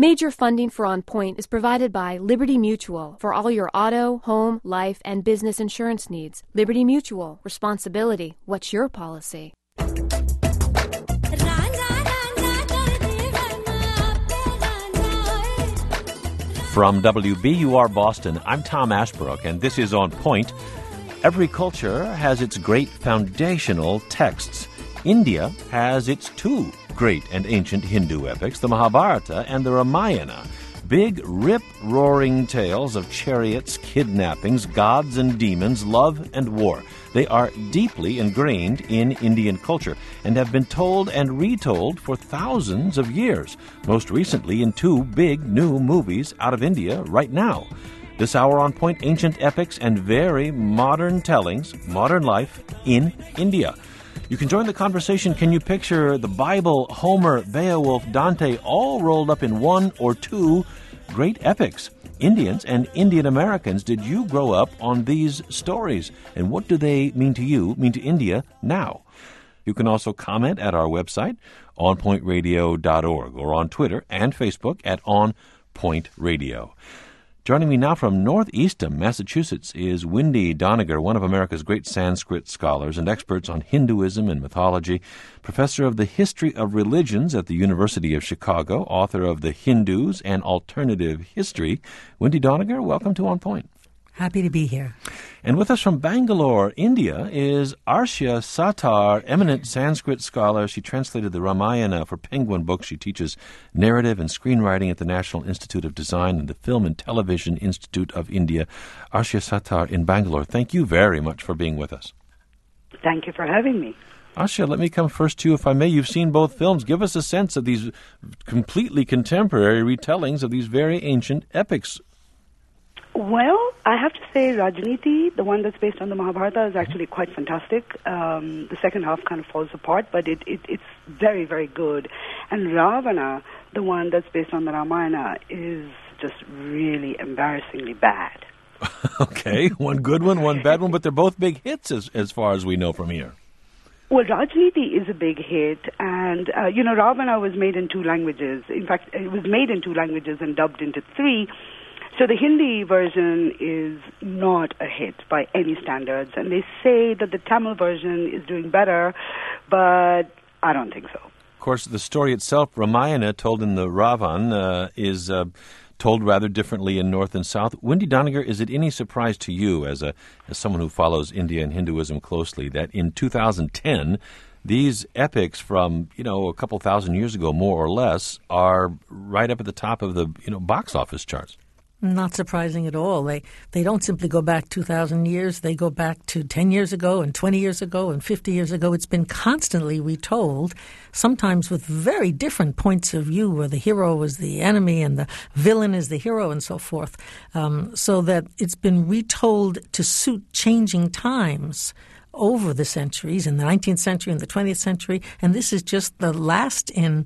Major funding for On Point is provided by Liberty Mutual for all your auto, home, life, and business insurance needs. Liberty Mutual. Responsibility. What's your policy? From WBUR Boston, I'm Tom Ashbrook, and this is On Point. Every culture has its great foundational texts. India has its two great and ancient Hindu epics, the Mahabharata and the Ramayana. Big, rip-roaring tales of chariots, kidnappings, gods and demons, love and war. They are deeply ingrained in Indian culture and have been told and retold for thousands of years, most recently in two big new movies out of India right now. This hour On Point, ancient epics and very modern tellings, modern life in India. You can join the conversation. Can you picture the Bible, Homer, Beowulf, Dante, all rolled up in one or two great epics? Indians and Indian Americans, did you grow up on these stories? And what do they mean to you, mean to India now? You can also comment at our website, onpointradio.org, or on Twitter and Facebook at onpointradio. Joining me now from Northeastern Massachusetts is Wendy Doniger, one of America's great Sanskrit scholars and experts on Hinduism and mythology, professor of the history of religions at the University of Chicago, author of The Hindus and Alternative History. Wendy Doniger, welcome to On Point. Happy to be here. And with us from Bangalore, India, is Arshia Sattar, eminent Sanskrit scholar. She translated the Ramayana for Penguin Books. She teaches narrative and screenwriting at the National Institute of Design and the Film and Television Institute of India. Arshia Sattar in Bangalore, thank you very much for being with us. Thank you for having me. Arshia, let me come first to you, if I may. You've seen both films. Give us a sense of these completely contemporary retellings of these very ancient epics. Well, I have to say Rajniti, the one that's based on the Mahabharata, is actually quite fantastic. The second half kind of falls apart, but it's very, very good. And Ravana, the one that's based on the Ramayana, is just really embarrassingly bad. Okay, one good one, one bad one, but they're both big hits as far as we know from here. Well, Rajniti is a big hit, and, Ravana was made in two languages. In fact, it was made in two languages and dubbed into three. So the Hindi version is not a hit by any standards, and they say that the Tamil version is doing better, but I don't think so. Of course, the story itself, Ramayana, told in the Ravan, is told rather differently in North and South. Wendy Doniger, is it any surprise to you, as someone who follows India and Hinduism closely, that in 2010, these epics from, a couple thousand years ago, more or less, are right up at the top of the, box office charts? Not surprising at all. They don't simply go back 2,000 years. They go back to 10 years ago and 20 years ago and 50 years ago. It's been constantly retold, sometimes with very different points of view, where the hero is the enemy and the villain is the hero and so forth, so that it's been retold to suit changing times over the centuries, in the 19th century and the 20th century, and this is just the latest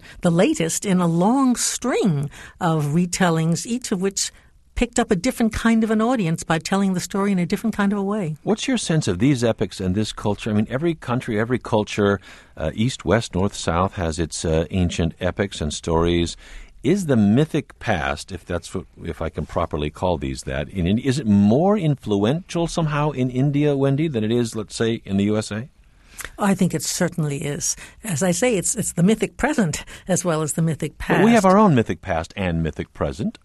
in a long string of retellings, each of which picked up a different kind of an audience by telling the story in a different kind of a way. What's your sense of these epics and this culture? I mean, every country, every culture, east, west, north, south, has its ancient epics and stories. Is the mythic past, if I can properly call these that, in India, is it more influential somehow in India, Wendy, than it is, let's say, in the USA? I think it certainly is. As I say, it's the mythic present as well as the mythic past. But we have our own mythic past and mythic present.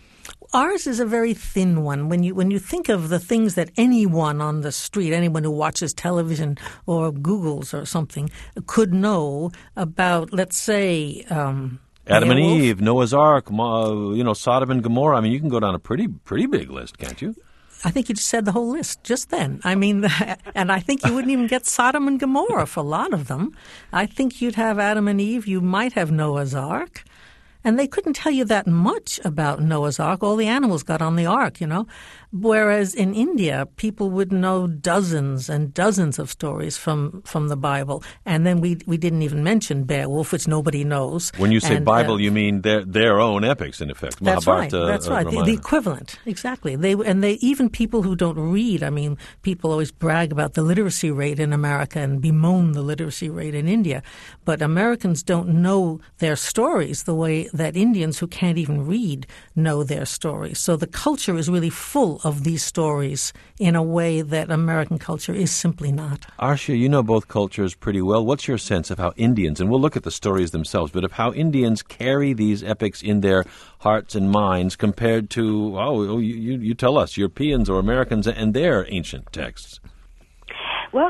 Ours is a very thin one. When you think of the things that anyone on the street, anyone who watches television or Googles or something, could know about, let's say, Adam and Eve, Noah's Ark, Sodom and Gomorrah. I mean, you can go down a pretty big list, can't you? I think you just said the whole list just then. I mean, and I think you wouldn't even get Sodom and Gomorrah for a lot of them. I think you'd have Adam and Eve. You might have Noah's Ark. And they couldn't tell you that much about Noah's Ark. All the animals got on the ark, Whereas in India, people would know dozens and dozens of stories from the Bible. And then we didn't even mention Beowulf, which nobody knows. When you say Bible, you mean their own epics, in effect. That's right. The equivalent, exactly. They even people who don't read. I mean, people always brag about the literacy rate in America and bemoan the literacy rate in India. But Americans don't know their stories the way that Indians who can't even read know their stories. So the culture is really full of these stories in a way that American culture is simply not. Arshia, you know both cultures pretty well. What's your sense of how Indians, and we'll look at the stories themselves, but of how Indians carry these epics in their hearts and minds compared to, you tell us, Europeans or Americans and their ancient texts? Well,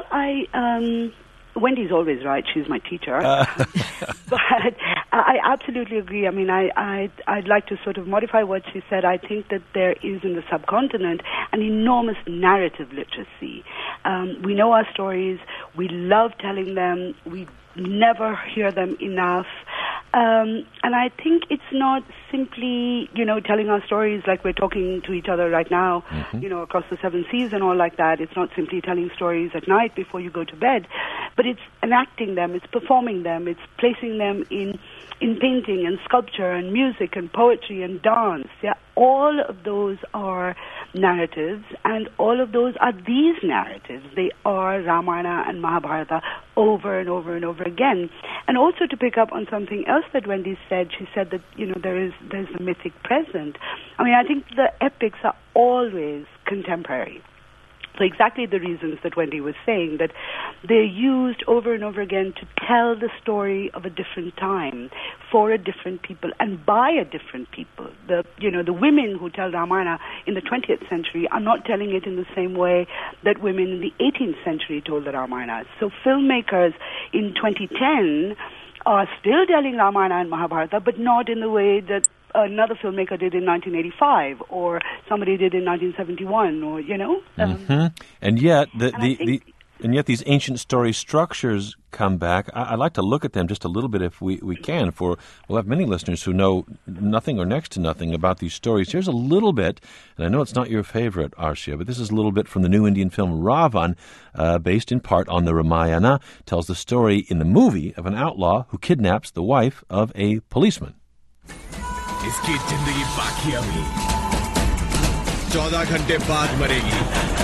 Wendy's always right. She's my teacher. But I absolutely agree. I mean, I'd like to sort of modify what she said. I think that there is in the subcontinent an enormous narrative literacy. We know our stories. We love telling them. We never hear them enough. And I think it's not simply, telling our stories like we're talking to each other right now, across the 7 seas and all like that. It's not simply telling stories at night before you go to bed, but it's enacting them, it's performing them, it's placing them in painting and sculpture and music and poetry and dance. Yeah, all of those are narratives, and all of those are these narratives. They are Ramayana and Mahabharata over and over and over again. And also to pick up on something else that Wendy said, she said that, there's the mythic present. I mean, I think the epics are always contemporary. So exactly the reasons that Wendy was saying, that they're used over and over again to tell the story of a different time, for a different people, and by a different people. The women who tell Ramayana in the 20th century are not telling it in the same way that women in the 18th century told the Ramayana. So filmmakers in 2010 are still telling Ramayana and Mahabharata, but not in the way that another filmmaker did in 1985, or somebody did in 1971, or And yet, and yet these ancient story structures come back. I'd like to look at them just a little bit if we can. For we'll have many listeners who know nothing or next to nothing about these stories. Here's a little bit, and I know it's not your favorite, Arshia, but this is a little bit from the new Indian film Ravan, based in part on the Ramayana. Tells the story in the movie of an outlaw who kidnaps the wife of a policeman. इसकी जिंदगी बाकी अभी 14 घंटे बाद मरेगी.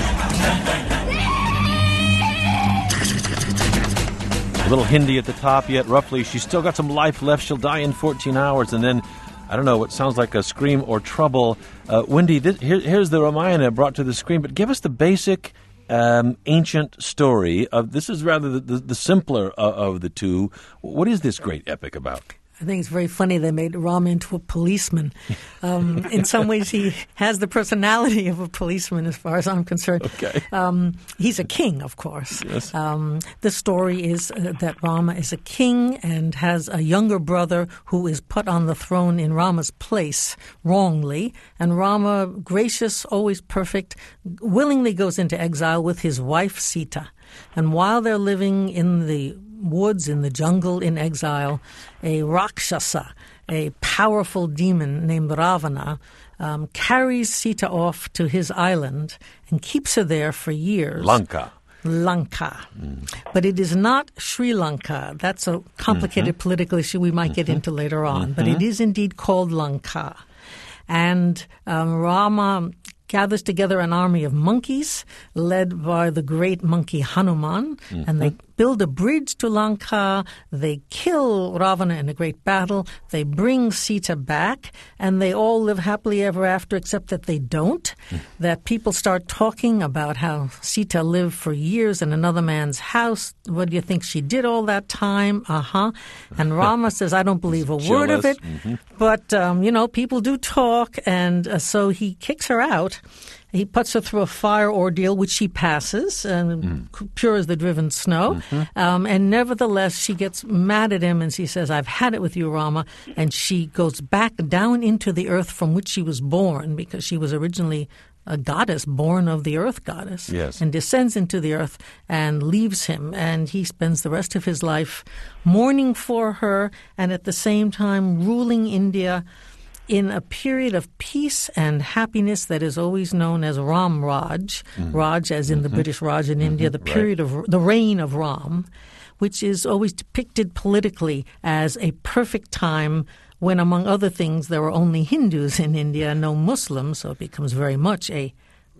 A little Hindi at the top, yet roughly she's still got some life left. She'll die in 14 hours, and then, I don't know, what sounds like a scream or trouble. Wendy, here's the Ramayana brought to the screen, but give us the basic ancient story of, this is rather the simpler of the two. What is this great epic about? I think it's very funny they made Rama into a policeman. In some ways, he has the personality of a policeman as far as I'm concerned. Okay. He's a king, of course. Yes. The story is that Rama is a king and has a younger brother who is put on the throne in Rama's place wrongly. And Rama, gracious, always perfect, willingly goes into exile with his wife Sita. And while they're living in the woods, in the jungle, in exile, a Rakshasa, a powerful demon named Ravana, carries Sita off to his island and keeps her there for years. Lanka. But it is not Sri Lanka. That's a complicated political issue we might get into later on. But it is indeed called Lanka. And Rama gathers together an army of monkeys led by the great monkey Hanuman, and they build a bridge to Lanka. They kill Ravana in a great battle. They bring Sita back, and they all live happily ever after, except that they don't. That people start talking about how Sita lived for years in another man's house. What do you think she did all that time? And Rama says, I don't believe a word of it. But, people do talk, and so he kicks her out. He puts her through a fire ordeal, which she passes, pure as the driven snow. And nevertheless, she gets mad at him, and she says, I've had it with you, Rama. And she goes back down into the earth from which she was born, because she was originally a goddess born of the earth goddess. Yes. And descends into the earth and leaves him. And he spends the rest of his life mourning for her and at the same time ruling India in a period of peace and happiness that is always known as Ram Raj, Raj as in the British Raj in India, the period of the reign of Ram, which is always depicted politically as a perfect time when, among other things, there were only Hindus in India, no Muslims, so it becomes very much a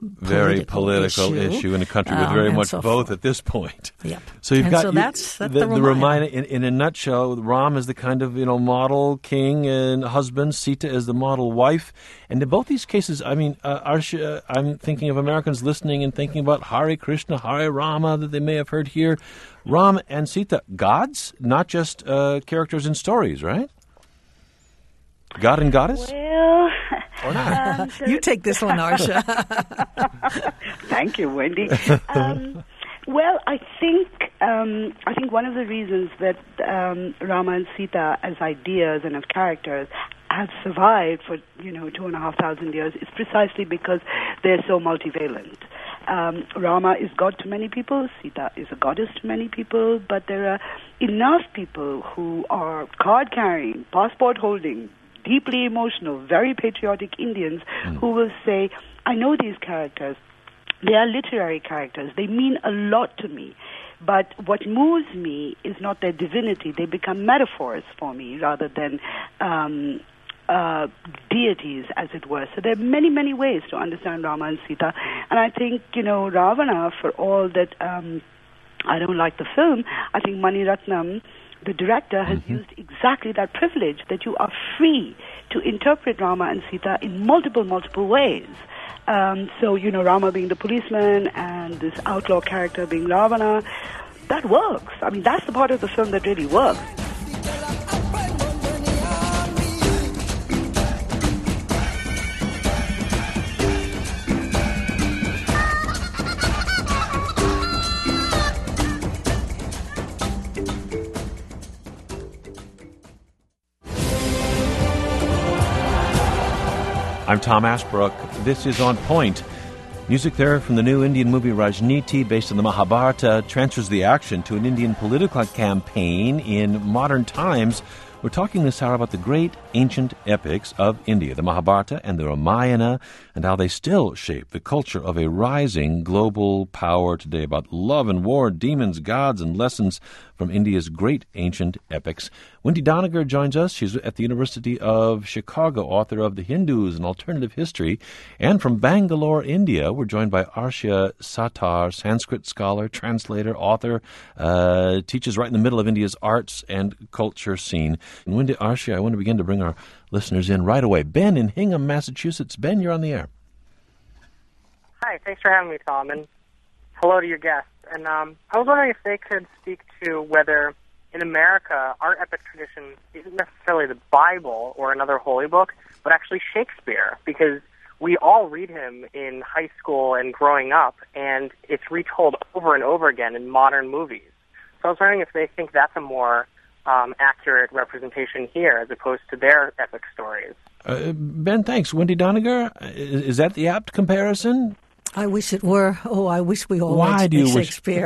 very political issue in a country with very much both at this point. Yep. So you've got that's the Ramayana. In a nutshell, Ram is the kind of model king and husband. Sita is the model wife. And in both these cases, I mean, Arsha, I'm thinking of Americans listening and thinking about Hare Krishna, Hare Rama that they may have heard here. Ram and Sita, gods, not just characters in stories, right? God and goddess? Well, or not? You take this one, Arsha. Thank you, Wendy. Well, I think one of the reasons that Rama and Sita as ideas and as characters have survived for 2,500 years is precisely because they're so multivalent. Rama is God to many people, Sita is a goddess to many people, but there are enough people who are card-carrying, passport-holding, deeply emotional, very patriotic Indians who will say, I know these characters, they are literary characters, they mean a lot to me, but what moves me is not their divinity, they become metaphors for me rather than deities, as it were. So there are many, many ways to understand Rama and Sita, and I think, Ravana, for all that I don't like the film, I think Mani Ratnam, the director, has used exactly that privilege, that you are free to interpret Rama and Sita in multiple ways. So, Rama being the policeman and this outlaw character being Ravana, that works. I mean, that's the part of the film that really works. I'm Tom Ashbrook. This is On Point. Music there from the new Indian movie Rajniti, based on the Mahabharata, transfers the action to an Indian political campaign in modern times. We're talking this hour about the great ancient epics of India, the Mahabharata and the Ramayana, and how they still shape the culture of a rising global power today, about love and war, demons, gods, and lessons from India's great ancient epics. Wendy Doniger joins us. She's at the University of Chicago, author of The Hindus and Alternative History. And from Bangalore, India, we're joined by Arsha Sattar, Sanskrit scholar, translator, author, teaches right in the middle of India's arts and culture scene. And Wendy, Arsha, I want to begin to bring our listeners in right away. Ben in Hingham, Massachusetts. Ben, you're on the air. Hi, thanks for having me, Tom, and hello to your guests. And I was wondering if they could speak to whether in America our epic tradition isn't necessarily the Bible or another holy book, but actually Shakespeare, because we all read him in high school and growing up, and it's retold over and over again in modern movies. So I was wondering if they think that's a more accurate representation here as opposed to their epic stories. Ben, thanks. Wendy Doniger, is that the apt comparison? I wish it were. Oh, I wish we all read Shakespeare.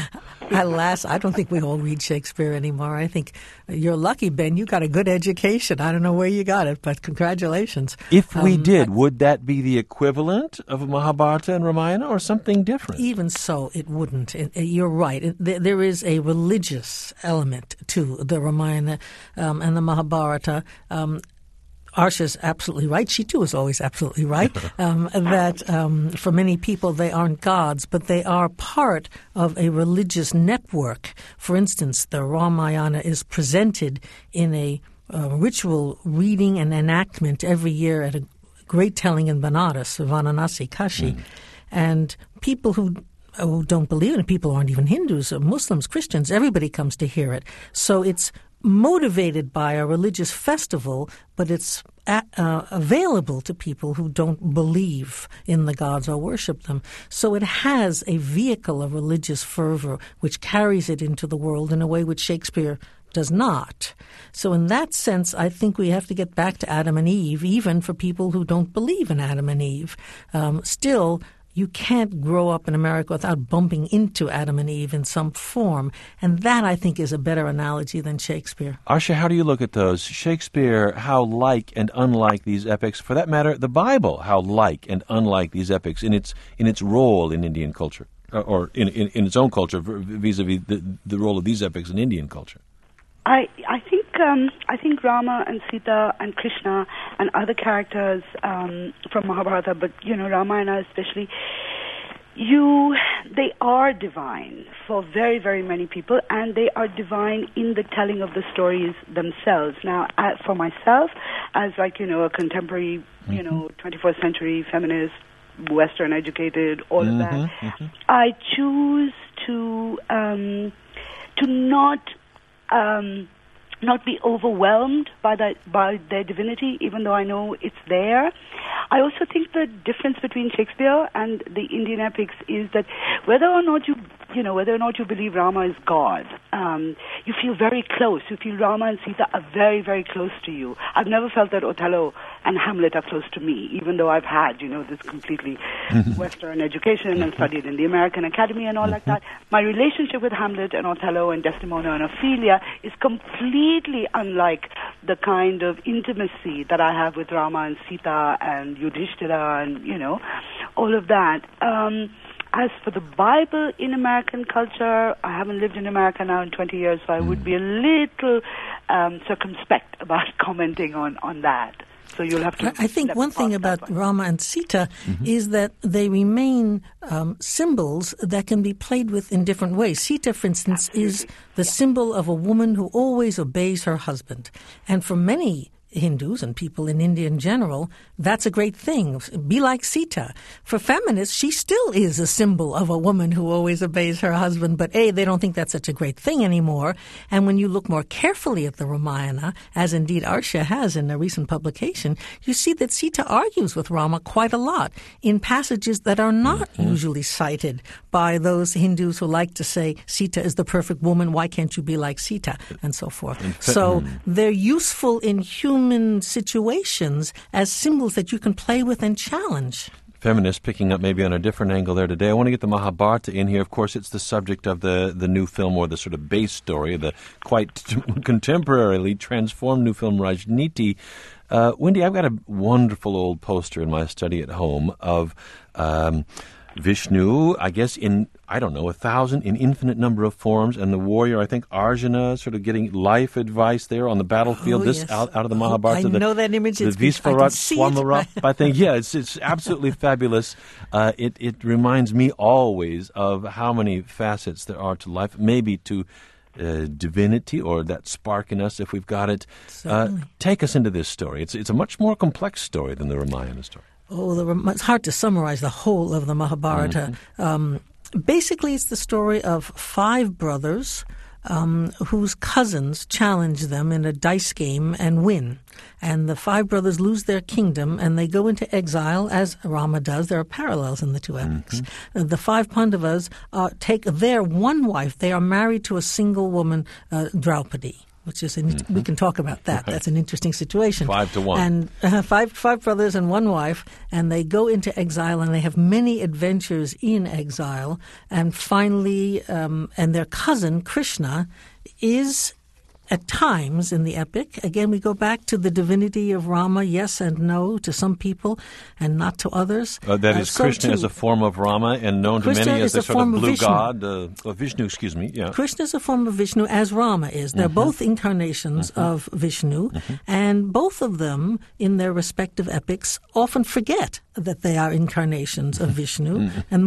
Alas, I don't think we all read Shakespeare anymore. I think you're lucky, Ben. You got a good education. I don't know where you got it, but congratulations. If we did, would that be the equivalent of Mahabharata and Ramayana or something different? Even so, it wouldn't. You're right. There is a religious element to the Ramayana and the Mahabharata. Arsha's absolutely right. She, too, is always absolutely right, that for many people they aren't gods, but they are part of a religious network. For instance, the Ramayana is presented in a ritual reading and enactment every year at a great telling in Banaras, Varanasi, Kashi. And people who don't believe in it, people who aren't even Hindus, Muslims, Christians, everybody comes to hear it. So it's motivated by a religious festival, but it's available to people who don't believe in the gods or worship them. So it has a vehicle of religious fervor which carries it into the world in a way which Shakespeare does not. So in that sense, I think we have to get back to Adam and Eve, even for people who don't believe in Adam and Eve. Still, you can't grow up in America without bumping into Adam and Eve in some form. And that, I think, is a better analogy than Shakespeare. Arsha, how do you look at those? Shakespeare, how like and unlike these epics? For that matter, the Bible, how like and unlike these epics in its role in Indian culture, or in its own culture vis-a-vis the role of these epics in Indian culture? I think Rama and Sita and Krishna and other characters from Mahabharata, but Ramayana especially, they are divine for very, very many people, and they are divine in the telling of the stories themselves. Now, for myself, as a contemporary, 21st century feminist, Western educated, all of that, I choose to not be overwhelmed by their divinity, even though I know it's there. I also think the difference between Shakespeare and the Indian epics is that whether or not you believe Rama is God, you feel very close. You feel Rama and Sita are very, very close to you. I've never felt that Othello and Hamlet are close to me, even though I've had, this completely Western education and studied in the American Academy and all like that. My relationship with Hamlet and Othello and Desdemona and Ophelia is completely unlike the kind of intimacy that I have with Rama and Sita and Yudhishthira and, all of that. As for the Bible in American culture, I haven't lived in America now in 20 years, so I would be a little circumspect about commenting on that. So you'll have to. I think one thing about Rama and Sita is that they remain symbols that can be played with in different ways. Sita, for instance, is the symbol of a woman who always obeys her husband. And for many Hindus and people in India in general, that's a great thing. Be like Sita. For feminists, she still is a symbol of a woman who always obeys her husband, but they don't think that's such a great thing anymore. And when you look more carefully at the Ramayana, as indeed Arsha has in a recent publication, you see that Sita argues with Rama quite a lot in passages that are not usually cited by those Hindus who like to say Sita is the perfect woman, why can't you be like Sita, and so forth. So they're useful in human situations as symbols that you can play with and challenge. Feminists picking up maybe on a different angle there today. I want to get the Mahabharata in here. Of course, it's the subject of the new film, or the sort of base story, the quite contemporarily transformed new film Rajniti. Wendy, I've got a wonderful old poster in my study at home of Vishnu, I guess in 1,000, in infinite number of forms, and the warrior, I think Arjuna, sort of getting life advice there on the battlefield. Out of the Mahabharata. I know that image. The Visvarat Swamarap, I think. Yeah, it's absolutely fabulous. It reminds me always of how many facets there are to life, maybe to divinity, or that spark in us if we've got it. Take us into this story. It's a much more complex story than the Ramayana story. It's hard to summarize the whole of the Mahabharata. Basically, it's the story of 5 brothers whose cousins challenge them in a dice game and win. And the 5 brothers lose their kingdom and they go into exile, as Rama does. There are parallels in the two epics. The 5 Pandavas take their one wife. They are married to a single woman, Draupadi. Which is we can talk about that. That's an interesting situation. 5 to 1. And 5 brothers and one wife, and they go into exile, and they have many adventures in exile. And finally, and their cousin Krishna is, at times in the epic, again we go back to the divinity of Rama, yes and no to some people, and not to others. That is Krishna as a form of Rama, and known to many as a sort of blue god. Vishnu, excuse me. Yeah. Krishna is a form of Vishnu, as Rama is. They're both incarnations of Vishnu, and both of them, in their respective epics, often forget that they are incarnations of Vishnu, and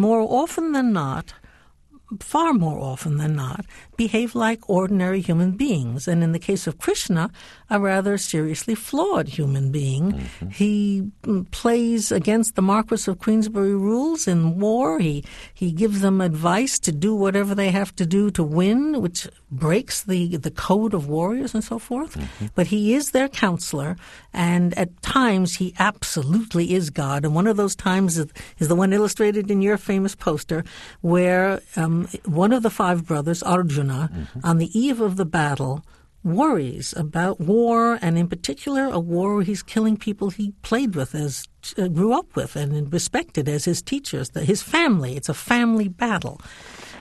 far more often than not, behave like ordinary human beings. And in the case of Krishna, a rather seriously flawed human being. He plays against the Marquis of Queensberry rules in war. He gives them advice to do whatever they have to do to win, which breaks the code of warriors and so forth. But he is their counselor, and at times he absolutely is God. And one of those times is the one illustrated in your famous poster, where one of the 5 brothers, Arjuna, on the eve of the battle, worries about war, and in particular a war where he's killing people he played with, grew up with, and respected as his teachers, his family. It's a family battle.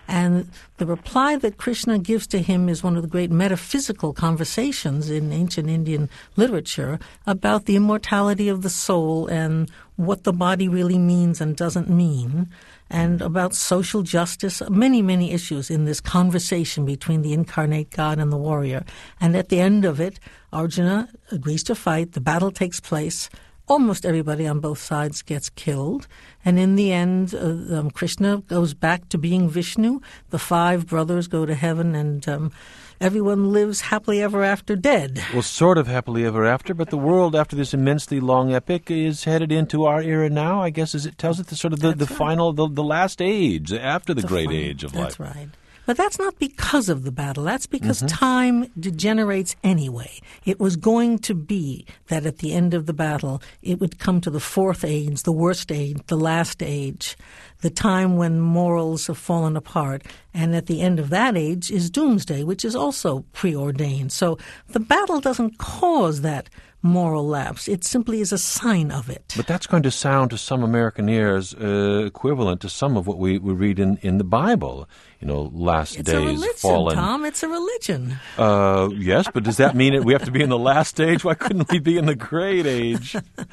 And the reply that Krishna gives to him is one of the great metaphysical conversations in ancient Indian literature about the immortality of the soul and what the body really means and doesn't mean, and about social justice, many, many issues in this conversation between the incarnate God and the warrior. And at the end of it, Arjuna agrees to fight. The battle takes place. Almost everybody on both sides gets killed. And in the end, Krishna goes back to being Vishnu. The 5 brothers go to heaven, and everyone lives happily ever after dead. Well, sort of happily ever after, but the world, after this immensely long epic, is headed into our era now, I guess, as it tells it, the final, the last age, after the great age of life. That's right. But that's not because of the battle. That's because time degenerates anyway. It was going to be that at the end of the battle, it would come to the 4th age, the worst age, the last age, the time when morals have fallen apart. And at the end of that age is doomsday, which is also preordained. So the battle doesn't cause that moral lapse. It simply is a sign of it. But that's going to sound to some American ears equivalent to some of what we read in the Bible. Last it's days, a religion, fallen. Tom. It's a religion. Yes, but does that mean we have to be in the last age? Why couldn't we be in the great age?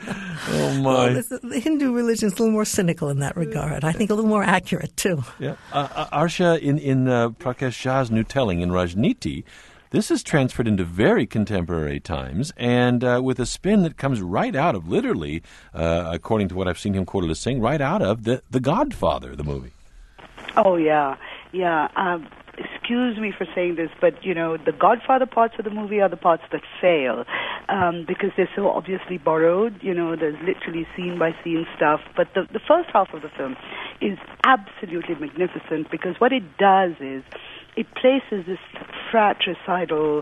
Oh, my. Well, the Hindu religion is a little more cynical in that regard. I think a little more accurate, too. Yeah. Arsha, in Prakash Jha's new telling in Rajniti, this is transferred into very contemporary times, and with a spin that comes right out of, literally, according to what I've seen him quoted as saying, right out of The Godfather, the movie. Oh, yeah. Yeah. Excuse me for saying this, but, the Godfather parts of the movie are the parts that fail because they're so obviously borrowed. There's literally scene-by-scene stuff. But the first half of the film is absolutely magnificent because what it does is it places this fratricidal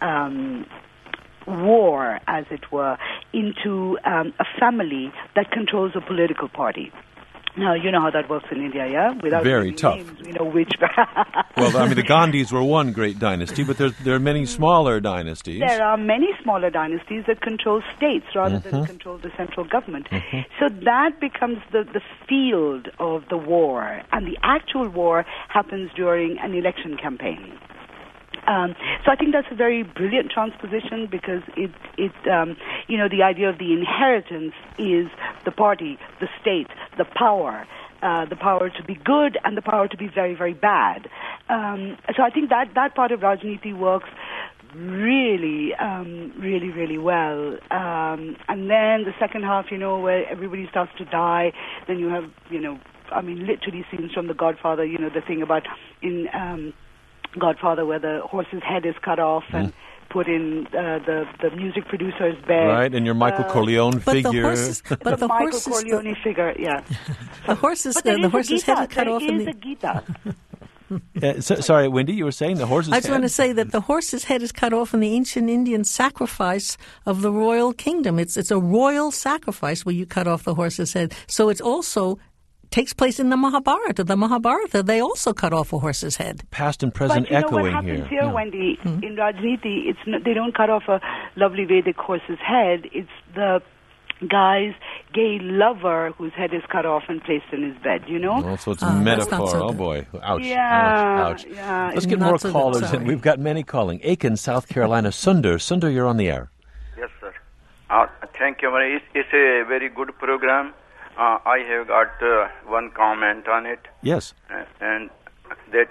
war, as it were, into a family that controls a political party. Now, you know how that works in India, yeah? Without very tough. Names, we know which. Well, the Gandhis were one great dynasty, but there are many smaller dynasties. There are many smaller dynasties that control states rather than control the central government. So that becomes the field of the war, and the actual war happens during an election campaign. So I think that's a very brilliant transposition because the idea of the inheritance is the party, the state, the power to be good and the power to be very, very bad. So I think that part of Rajniti works really, really, really well. And then the second half, where everybody starts to die, then you have, literally scenes from The Godfather, the thing about in Godfather where the horse's head is cut off and put in the music producer's bed. Right, and your Michael Corleone figure. But the Michael Corleone figure, yeah. The horse's head is cut off. There is a Gita. Sorry, Wendy, you were saying the horse's head? I was going to say that the horse's head is cut off in the ancient Indian sacrifice of the royal kingdom. It's a royal sacrifice where you cut off the horse's head. So it's also takes place in the Mahabharata. The Mahabharata, they also cut off a horse's head. Past and present but echoing what happens here. Wendy, in Rajniti, they don't cut off a lovely Vedic horse's head. It's the guy's gay lover whose head is cut off and placed in his bed, Oh, so it's a metaphor. So oh, boy. Ouch. Yeah, ouch. Yeah, Let's get more callers in. We've got many calling. Aiken, South Carolina. Sundar, you're on the air. Yes, sir. Thank you. It's a very good program. I have got one comment on it. Yes. And that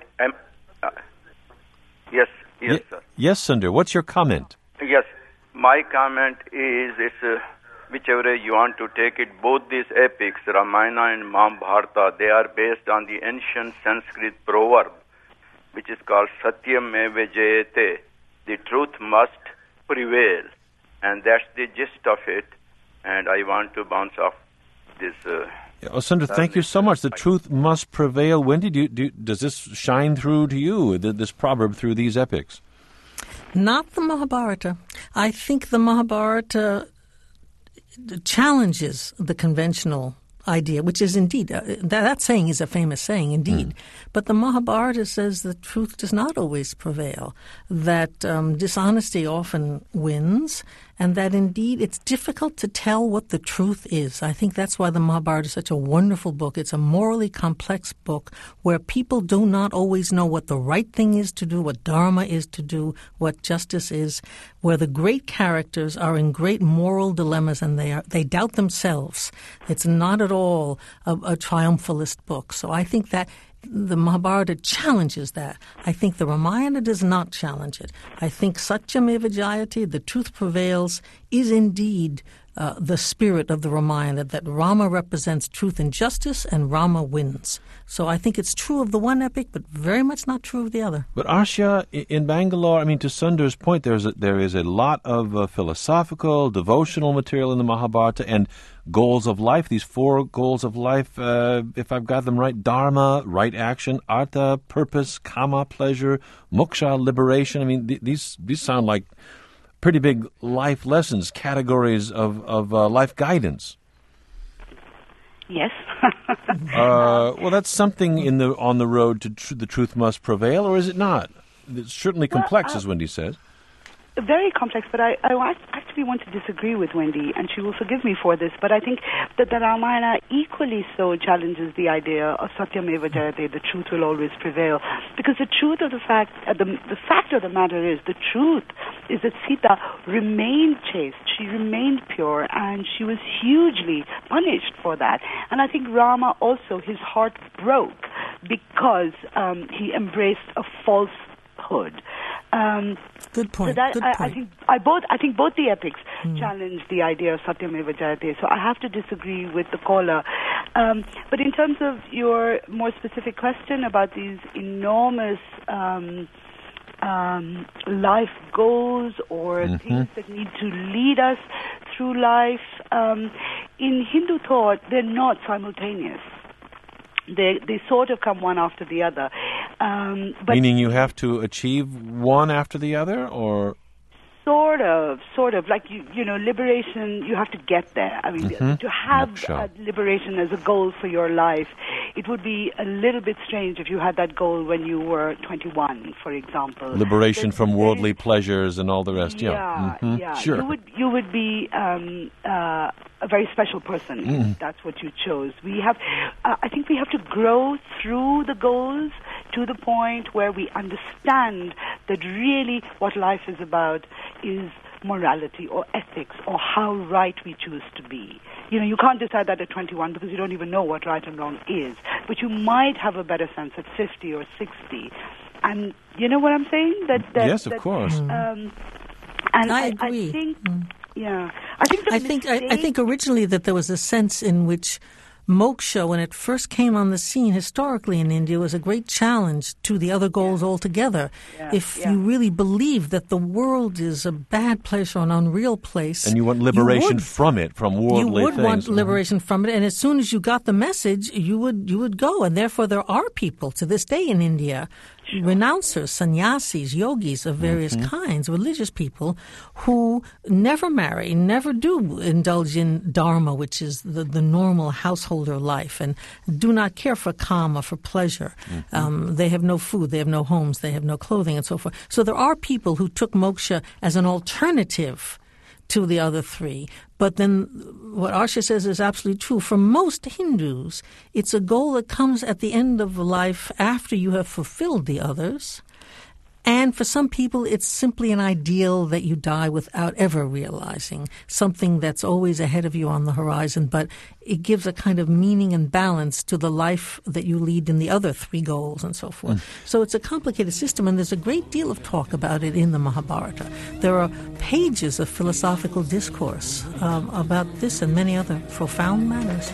yes, sir. Yes, Sundar. What's your comment? Yes, my comment is whichever you want to take it. Both these epics, Ramayana and Mahabharata, they are based on the ancient Sanskrit proverb, which is called Satyam Eva Jayate. The truth must prevail, and that's the gist of it. And I want to bounce off this. Sundar, thank you so much. The truth must prevail. Wendy, does this shine through to you, this proverb, through these epics? Not the Mahabharata. I think the Mahabharata challenges the conventional idea, which is indeed, that saying is a famous saying indeed. But the Mahabharata says the truth does not always prevail, that dishonesty often wins, and that indeed it's difficult to tell what the truth is. I think that's why the Mahabharata is such a wonderful book. It's a morally complex book where people do not always know what the right thing is to do, what dharma is to do, what justice is, where the great characters are in great moral dilemmas and they doubt themselves. It's not at all a triumphalist book. So I think that the Mahabharata challenges that. I think the Ramayana does not challenge it. I think Satyameva Jayate, the truth prevails, is indeed the spirit of the Ramayana, that Rama represents truth and justice and Rama wins. So I think it's true of the one epic, but very much not true of the other. But Arshia, in Bangalore, I mean, to Sundar's point, there is a lot of philosophical, devotional material in the Mahabharata and goals of life, these 4 goals of life, if I've got them right: dharma, right action; artha, purpose; kama, pleasure; moksha, liberation. I mean, these sound like pretty big life lessons, categories of life guidance. Yes. Well, that's something on the road to the truth must prevail, or is it not? It's certainly complex, as Wendy says. Very complex, but I actually want to disagree with Wendy, and she will forgive me for this, but I think that the Ramayana equally so challenges the idea of Satyameva Jayate, the truth will always prevail, because the truth of the fact of the matter is, the truth is that Sita remained chaste, she remained pure, and she was hugely punished for that. And I think Rama also, his heart broke because he embraced a falsehood. Good point. So that, Good point. I think both the epics challenge the idea of Satyameva Jayate. So I have to disagree with the caller. But in terms of your more specific question about these enormous life goals or things that need to lead us through life, in Hindu thought, they're not simultaneous. They sort of come one after the other. But meaning you have to achieve one after the other, or? Sort of. Like, you know, liberation, you have to get there. I mean, to have liberation as a goal for your life, it would be a little bit strange if you had that goal when you were 21, for example. Liberation from worldly pleasures and all the rest, yeah. Sure. You would be a very special person if that's what you chose. I think we have to grow through the goals to the point where we understand that really what life is about is morality or ethics or how right we choose to be. You know, you can't decide that at 21 because you don't even know what right and wrong is. But you might have a better sense at 50 or 60. And you know what I'm saying? Yes, of course. And I agree. I think, I think originally that there was a sense in which moksha, when it first came on the scene historically in India, was a great challenge to the other goals altogether. If you really believe that the world is a bad place or an unreal place, and you want liberation from it, from worldly things. You would want liberation from it, and as soon as you got the message, you would go. And therefore, there are people to this day in India, renouncers, sannyasis, yogis of various kinds, religious people, who never marry, never do indulge in dharma, which is the normal householder life, and do not care for kama, for pleasure. They have no food, they have no homes, they have no clothing, and so forth. So there are people who took moksha as an alternative to the other three. But then what Arshia says is absolutely true. For most Hindus, it's a goal that comes at the end of life after you have fulfilled the others. And for some people, it's simply an ideal that you die without ever realizing, something that's always ahead of you on the horizon, but it gives a kind of meaning and balance to the life that you lead in the other three goals and so forth. So it's a complicated system, and there's a great deal of talk about it in the Mahabharata. There are pages of philosophical discourse about this and many other profound matters.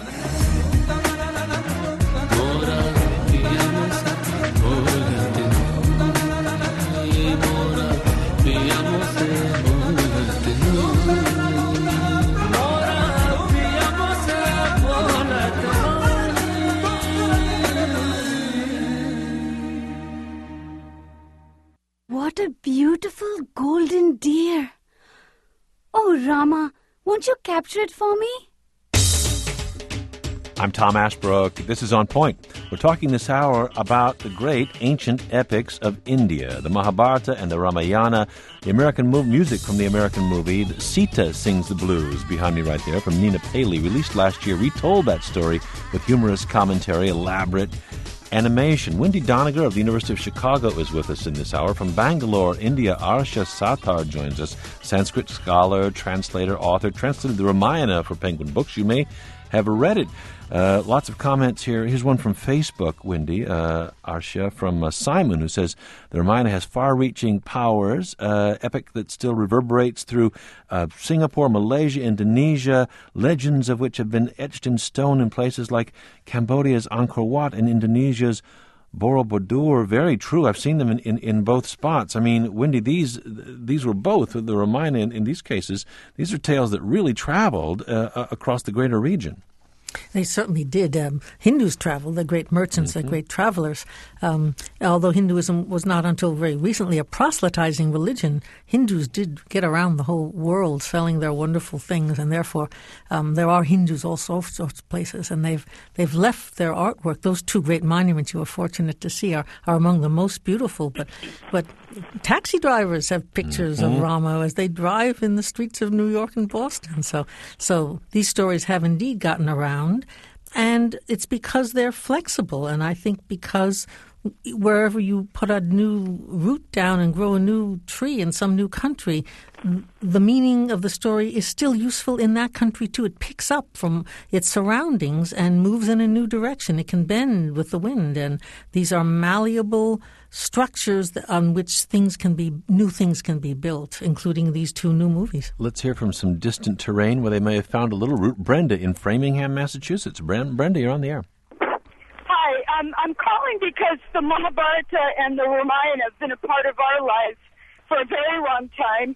What a beautiful golden deer. Oh, Rama, won't you capture it for me? I'm Tom Ashbrook. This is On Point. We're talking this hour about the great ancient epics of India, the Mahabharata and the Ramayana, the American music from the American movie. Sita Sings the Blues, behind me right there, from Nina Paley, released last year, retold that story with humorous commentary, elaborate animation. Wendy Doniger of the University of Chicago is with us in this hour. From Bangalore, India, Arsha Sathar joins us, Sanskrit scholar, translator, author, translated the Ramayana for Penguin Books. You may have read it. Lots of comments here. Here's one from Facebook, Wendy, Arsha, from Simon, who says, the Ramayana has far-reaching powers, epic that still reverberates through Singapore, Malaysia, Indonesia, legends of which have been etched in stone in places like Cambodia's Angkor Wat and Indonesia's Borobudur. Very true. I've seen them in both spots. I mean, Wendy, these were both, the Ramayana in these cases, these are tales that really traveled across the greater region. They certainly did. Hindus traveled. They're great merchants. They're great travelers. Although Hinduism was not until very recently a proselytizing religion, Hindus did get around the whole world selling their wonderful things, and therefore there are Hindus all sorts of places, and they've left their artwork. Those two great monuments you were fortunate to see are among the most beautiful. But taxi drivers have pictures of Rama as they drive in the streets of New York and Boston. So these stories have indeed gotten around. And it's because they're flexible. And I think because wherever you put a new root down and grow a new tree in some new country, the meaning of the story is still useful in that country too. It picks up from its surroundings and moves in a new direction. It can bend with the wind. And these are malleable structures on which new things can be built, including these two new movies. Let's hear from some distant terrain where they may have found a little root. Brenda in Framingham, Massachusetts. Brenda, you're on the air. Hi, I'm calling because the Mahabharata and the Ramayana have been a part of our lives for a very long time.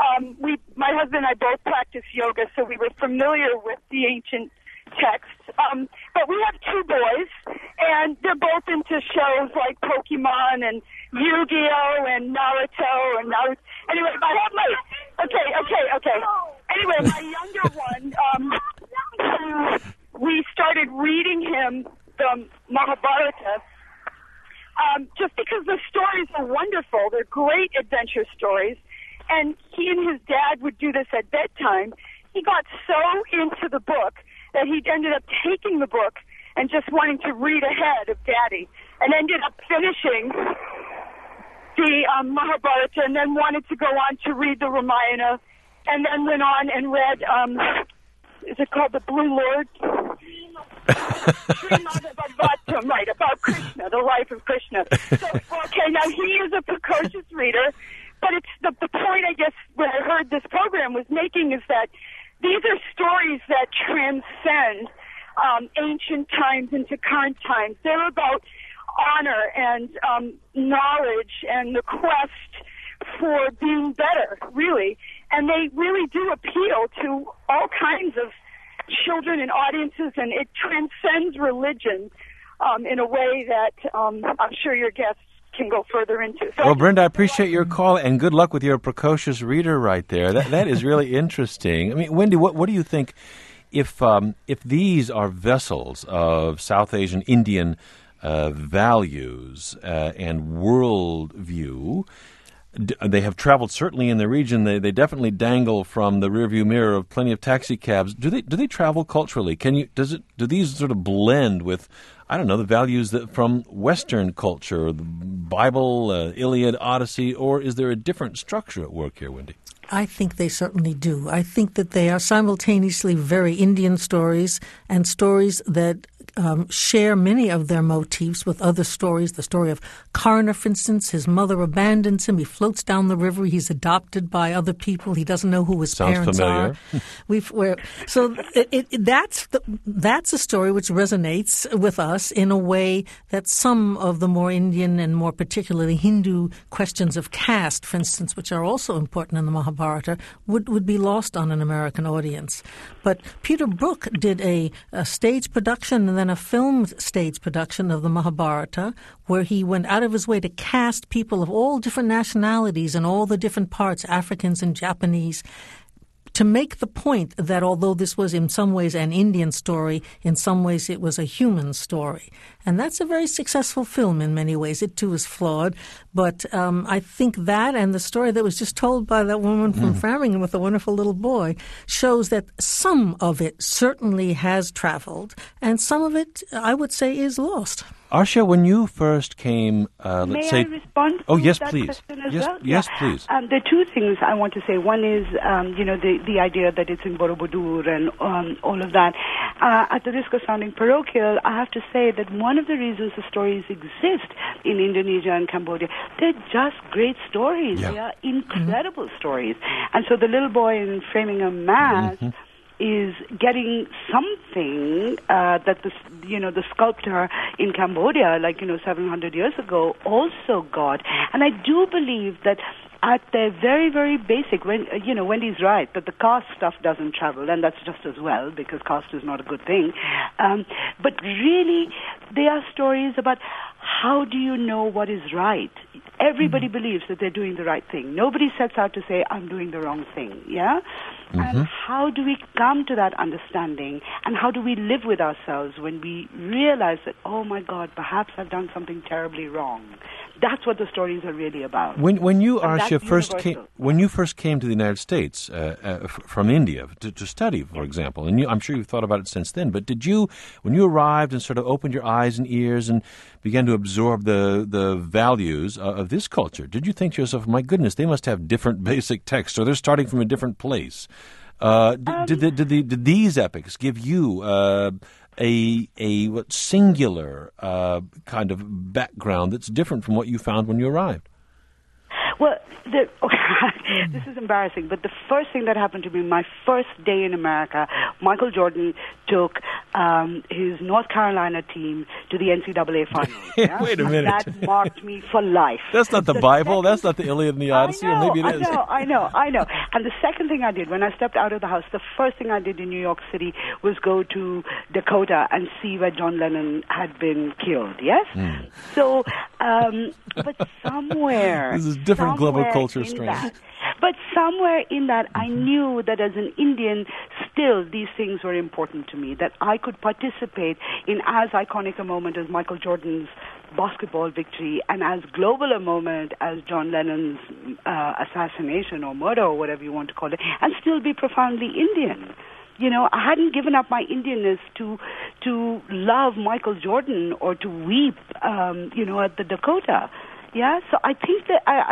My husband and I both practice yoga, so we were familiar with the ancient texts. But we have two boys, and they're both into shows like Pokemon and Yu-Gi-Oh! And Naruto and Naruto. Anyway, I have my... Okay. Anyway, my younger one, we started reading him the Mahabharata just because the stories are wonderful. They're great adventure stories. And he and his dad would do this at bedtime. He got so into the book that he ended up taking the book and just wanting to read ahead of Daddy, and ended up finishing the Mahabharata, and then wanted to go on to read the Ramayana, and then went on and read, is it called The Blue Lord? Right, about Krishna, the life of Krishna. So, okay, now he is a precocious reader, but it's the point, I guess, when I heard this program was making is that these are stories that transcend ancient times into current times. They're about honor and knowledge and the quest for being better, really. And they really do appeal to all kinds of children and audiences, and it transcends religion in a way that I'm sure your guests can go further into. So well, Brenda, I appreciate your call, and good luck with your precocious reader right there. That is really interesting. I mean, Wendy, what do you think if these are vessels of South Asian, Indian values and worldview? They have traveled certainly in the region. They definitely dangle from the rearview mirror of plenty of taxi cabs. Do they travel culturally? Do these sort of blend with, I don't know, the values from Western culture, the Bible, Iliad, Odyssey, or is there a different structure at work here, Wendy? I think they certainly do. I think that they are simultaneously very Indian stories and stories that share many of their motifs with other stories. The story of Karna, for instance, his mother abandons him. He floats down the river. He's adopted by other people. He doesn't know who his parents are. That's a story which resonates with us in a way that some of the more Indian and more particularly Hindu questions of caste, for instance, which are also important in the Mahabharata, would be lost on an American audience. But Peter Brook did a stage production and then a filmed stage production of the Mahabharata, where he went out of his way to cast people of all different nationalities and all the different parts, Africans and Japanese, to make the point that although this was in some ways an Indian story, in some ways it was a human story. And that's a very successful film in many ways. It, too, is flawed. But I think that and the story that was just told by that woman from Framingham with a wonderful little boy shows that some of it certainly has traveled, and some of it, I would say, is lost. Arsha, when you first came, let's say... May I respond to yes, that please. question as Yes, well? yes, please. There are two things I want to say. One is, the idea that it's in Borobudur and all of that. At the risk of sounding parochial, I have to say that one of the reasons the stories exist in Indonesia and Cambodia, they're just great stories. Yeah. They are incredible stories. And so the little boy in Framingham, Mass., is getting something that the sculptor in Cambodia, 700 years ago, also got. And I do believe that at their very, very basic, Wendy's right, that the caste stuff doesn't travel, and that's just as well, because caste is not a good thing. But really, they are stories about how do you know what is right? Everybody believes that they're doing the right thing. Nobody sets out to say, I'm doing the wrong thing, yeah? And how do we come to that understanding, and how do we live with ourselves when we realize that, oh my God, perhaps I've done something terribly wrong? That's what the stories are really about. When you, Arsha, first came to the United States from India to study, for example, and I'm sure you've thought about it since then, but did you, when you arrived and sort of opened your eyes and ears and began to absorb the values of this culture, did you think to yourself, my goodness, they must have different basic texts, or they're starting from a different place? Did these epics give you a singular kind of background that's different from what you found when you arrived? Well, this is embarrassing, but the first thing that happened to me, my first day in America, Michael Jordan took his North Carolina team to the NCAA finals. Yeah? Wait a minute. That marked me for life. That's not the Bible. That's not the Iliad and the Odyssey, or maybe it is. I know. And the second thing I did, when I stepped out of the house, the first thing I did in New York City was go to Dakota and see where John Lennon had been killed, yes? So, but somewhere... This is different global culture strange. But somewhere in that, I knew that as an Indian, still these things were important to me, that I could participate in as iconic a moment as Michael Jordan's basketball victory and as global a moment as John Lennon's assassination or murder or whatever you want to call it, and still be profoundly Indian. I hadn't given up my Indianness to love Michael Jordan or to weep, at the Dakota. Yeah, so I think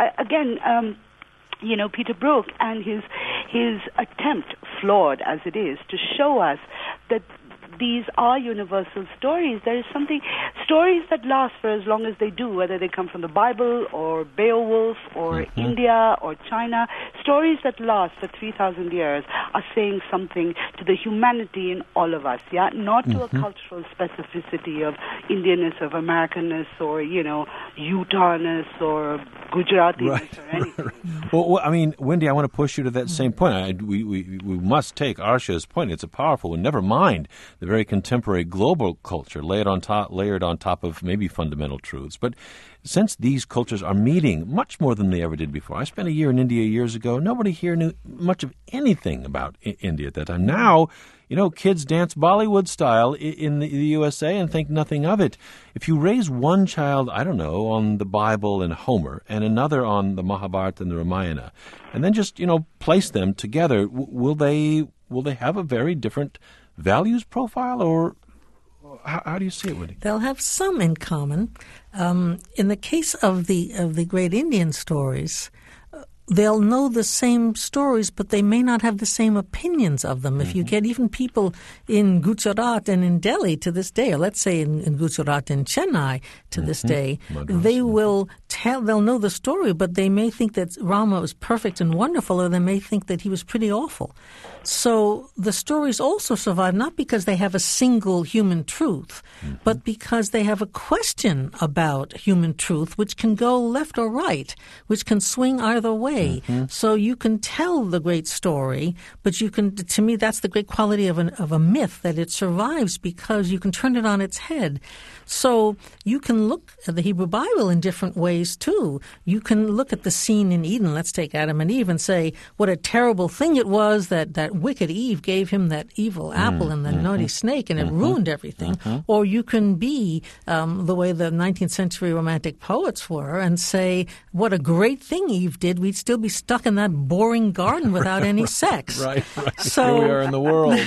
that, Peter Brook and his attempt, flawed as it is, to show us that these are universal stories. There is stories that last for as long as they do, whether they come from the Bible or Beowulf or India or China. Stories that last for 3,000 years are saying something to the humanity in all of us, yeah? Not to a cultural specificity of Indianness, of Americanness, or, Utah-ness or Gujarati-ness or anything. Well, I mean, Wendy, I want to push you to that same point. We must take Arsha's point. It's a powerful one. Never mind the very contemporary global culture layered on top of maybe fundamental truths. But since these cultures are meeting much more than they ever did before, I spent a year in India years ago. Nobody here knew much of anything about India at that time. Now, kids dance Bollywood style in the USA and think nothing of it. If you raise one child, I don't know, on the Bible and Homer, and another on the Mahabharata and the Ramayana, and then just, place them together, will they have a very different values profile, or how do you see it, Wendy? They'll have some in common. In the case of the great Indian stories, they'll know the same stories, but they may not have the same opinions of them. If you get even people in Gujarat and in Delhi to this day, or let's say in Gujarat and Chennai to this day, they'll know the story, but they may think that Rama was perfect and wonderful, or they may think that he was pretty awful. So the stories also survive not because they have a single human truth, but because they have a question about human truth, which can go left or right, which can swing either way. So you can tell the great story, but to me, that's the great quality of a myth, that it survives because you can turn it on its head. So you can look at the Hebrew Bible in different ways stories, too. You can look at the scene in Eden, let's take Adam and Eve, and say what a terrible thing it was that wicked Eve gave him that evil apple and the naughty snake, and it ruined everything. Or you can be the way the 19th century romantic poets were and say what a great thing Eve did. We'd still be stuck in that boring garden without any sex. Right. So, here we are in the world.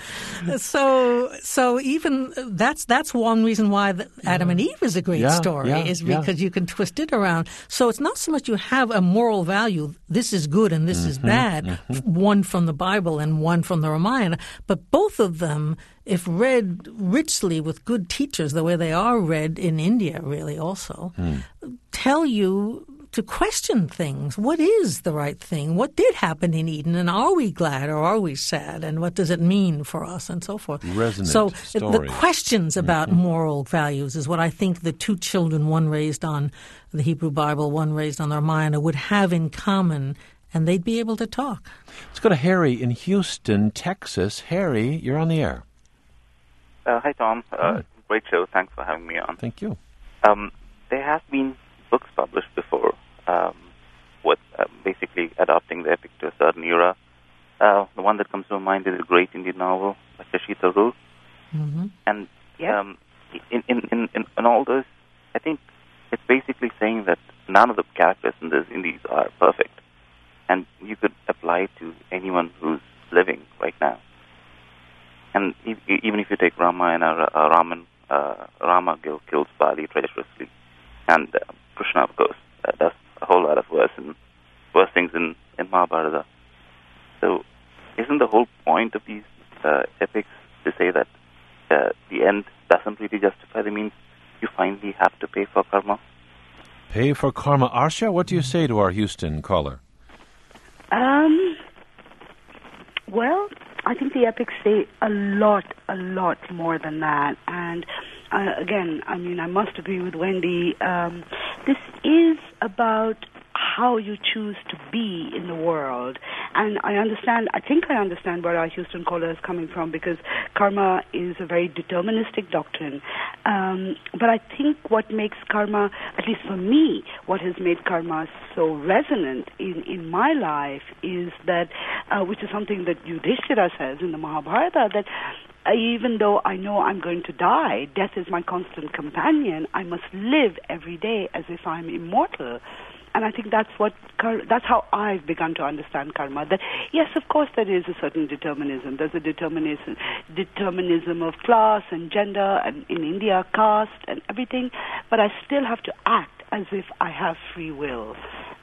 So even that's one reason why Adam and Eve is a great story, is because you can twist it around. So it's not so much you have a moral value, this is good and this is bad, one from the Bible and one from the Ramayana, but both of them, if read richly with good teachers, the way they are read in India really also, tell you to question things. What is the right thing? What did happen in Eden? And are we glad or are we sad? And what does it mean for us? And so forth. Resonant so story. The questions about moral values is what I think the two children, one raised on the Hebrew Bible, one raised on the Ramayana, would have in common, and they'd be able to talk. Let's go to Harry in Houston, Texas. Harry, you're on the air. Hi, Tom. Great show. Thanks for having me on. Thank you. There have been books published before with basically adopting the epic to a certain era. The one that comes to mind is a great Indian novel by Shashi Tharoor. And in all this, I think it's basically saying that none of the characters in these are perfect. And you could apply it to anyone who's living right now. And even if you take Rama kills Bali treacherously, and Krishna, of course, does a whole lot of worse things in Mahabharata. So, isn't the whole point of these epics to say that the end doesn't really justify the means? You finally have to pay for karma. Pay for karma. Arsha, what do you say to our Houston caller? Well, I think the epics say a lot more than that. And again, I mean, I must agree with Wendy. This is about how you choose to be in the world. And I think I understand where our Houston caller is coming from, because karma is a very deterministic doctrine. But I think what makes karma, at least for me, what has made karma so resonant in my life is that, which is something that Yudhishthira says in the Mahabharata, that even though I know I'm going to die, death is my constant companion, I must live every day as if I'm immortal. And I think that's how I've begun to understand karma. That yes, of course, there is a certain determinism. There's a determinism of class and gender, and in India, caste and everything. But I still have to act as if I have free will.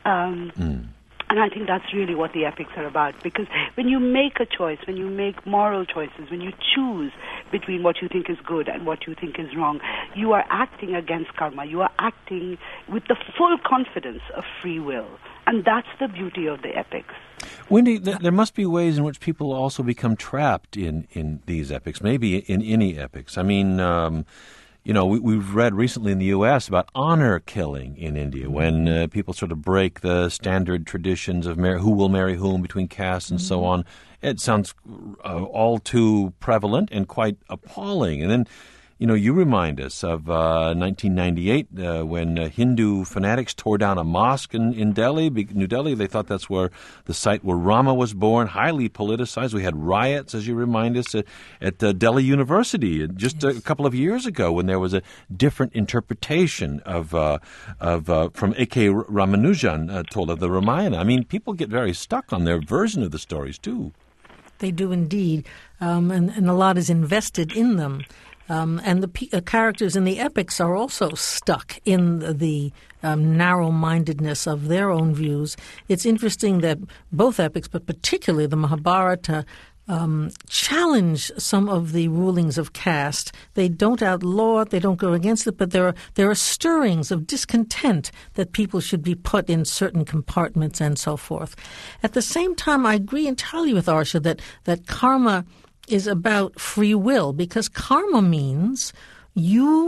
And I think that's really what the epics are about. Because when you make a choice, when you make moral choices, when you choose between what you think is good and what you think is wrong, you are acting against karma. You are acting with the full confidence of free will. And that's the beauty of the epics. Wendy, there must be ways in which people also become trapped in these epics, maybe in any epics. I mean, we've read recently in the U.S. about honor killing in India, when people sort of break the standard traditions of who will marry whom between castes and so on. It sounds all too prevalent and quite appalling. And then, you remind us of 1998 when Hindu fanatics tore down a mosque in New Delhi. They thought that's where the site where Rama was born, highly politicized. We had riots, as you remind us, at Delhi University just a couple of years ago, when there was a different interpretation of from A.K. Ramanujan told of the Ramayana. I mean, people get very stuck on their version of the stories, too. They do indeed, and a lot is invested in them. And the characters in the epics are also stuck in the narrow-mindedness of their own views. It's interesting that both epics, but particularly the Mahabharata, challenge some of the rulings of caste. They don't outlaw it, they don't go against it, but there are stirrings of discontent that people should be put in certain compartments and so forth. At the same time, I agree entirely with Arsha that karma is about free will, because karma means you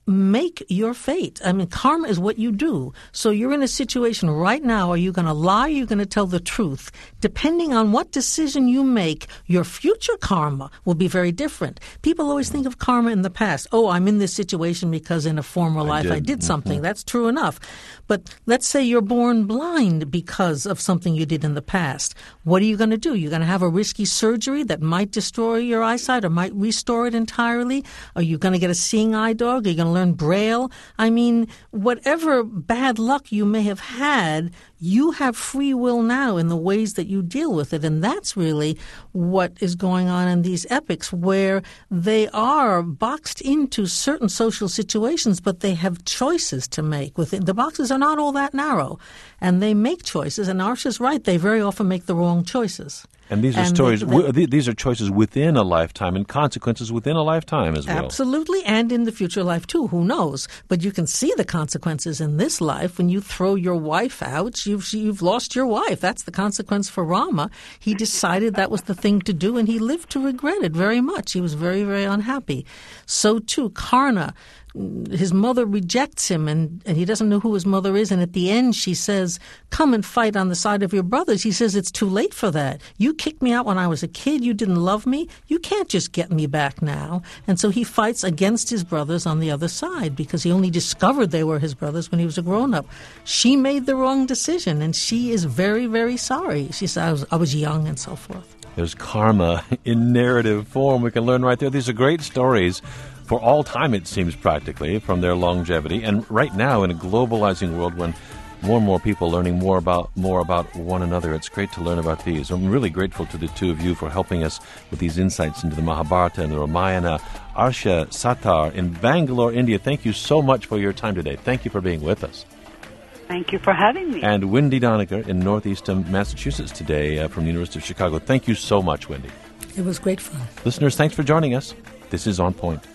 make your fate. I mean, karma is what you do. So you're in a situation right now. Are you going to lie? Are you going to tell the truth? Depending on what decision you make, your future karma will be very different. People always think of karma in the past. Oh, I'm in this situation because in a former life I did something. That's true enough. But let's say you're born blind because of something you did in the past. What are you going to do? You're going to have a risky surgery that might destroy your eyesight or might restore it entirely? Are you going to get a seeing eye dog? Are you going to learn Braille? I mean, whatever bad luck you may have had, you have free will now in the ways that you deal with it. And that's really what is going on in these epics, where they are boxed into certain social situations, but they have choices to make. The boxes are not all that narrow, and they make choices. And Arsha's right. They very often make the wrong choices. And these are these are choices within a lifetime and consequences within a lifetime as well. Absolutely, and in the future life too. Who knows? But you can see the consequences in this life. When you throw your wife out, you've lost your wife. That's the consequence for Rama. He decided that was the thing to do, and he lived to regret it very much. He was very, very unhappy. So too, Karna. His mother rejects him, and he doesn't know who his mother is. And at the end, she says, come and fight on the side of your brothers. He says, it's too late for that. You kicked me out when I was a kid. You didn't love me. You can't just get me back now. And so he fights against his brothers on the other side because he only discovered they were his brothers when he was a grown-up. She made the wrong decision, and she is very, very sorry. She says, I was young and so forth. There's karma in narrative form. We can learn right there. These are great stories for all time, it seems, practically, from their longevity. And right now, in a globalizing world, when more and more people are learning more about one another, it's great to learn about these. I'm really grateful to the two of you for helping us with these insights into the Mahabharata and the Ramayana. Arsha Sattar in Bangalore, India, thank you so much for your time today. Thank you for being with us. Thank you for having me. And Wendy Doniger in Northeastern Massachusetts today from the University of Chicago. Thank you so much, Wendy. It was great fun. Listeners, thanks for joining us. This is On Point.